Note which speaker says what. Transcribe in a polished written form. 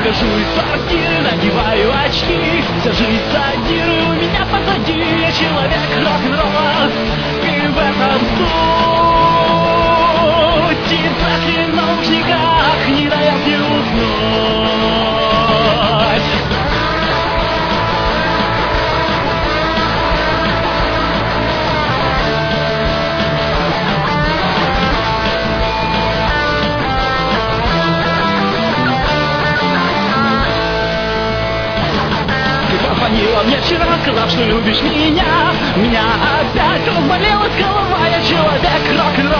Speaker 1: Выхожу из квартиры, надеваю очки. Вся жизнь зондирую меня позади. Я человек рок-н-ролла, и в этом суть. И если в наушниках не дает мне уснуть. Звонила мне вчера, сказав, что любишь меня. Меня опять разболелась голова, я человек рок-н-ролл.